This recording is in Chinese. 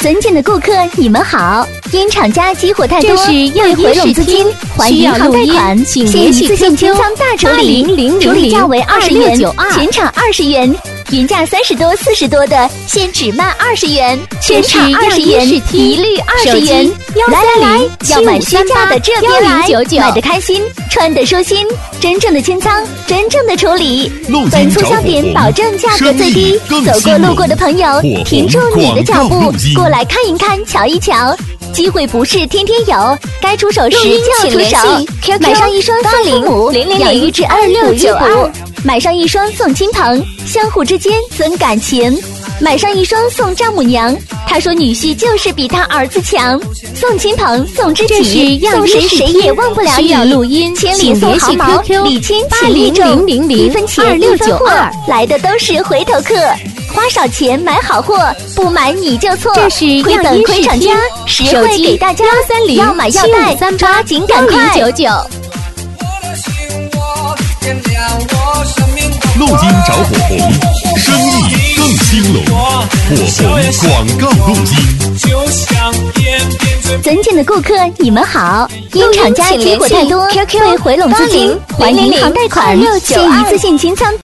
尊敬的顾客，你们好！因厂家激活太多，为回笼资金，还银行贷款，现一次性清仓大处理，处理价为20元，全场20元。原价30多、40多的，现只卖20元，全场20元，一律20元。来，要买虚价的这边来，买的开心，穿的舒心，真正的清仓，真正的处理。本促销点保证价格最低，走过路过的朋友，停住你的脚步，过来看一看，瞧一瞧。机会不是天天有，该出手时就出手。买上一双送805，养育至2695。买上一双送亲朋，相互之间增感情。买上一双送丈母娘，她说女婿就是比她儿子强。送亲朋，送知己，送谁谁也忘不了你。需要录音，千里送毫毛，礼轻情意重，1分钱1分货，来的都是回头客。花少钱买好货，不买你就错。这是亏本亏厂家，实惠给大家。要买要带，抓紧赶快。6099。 路金找火红，生意更兴隆。火红广告路金。 尊敬的顾客，你们好！因厂家激活太多，为回笼资金，还银行贷款，现一次性清仓。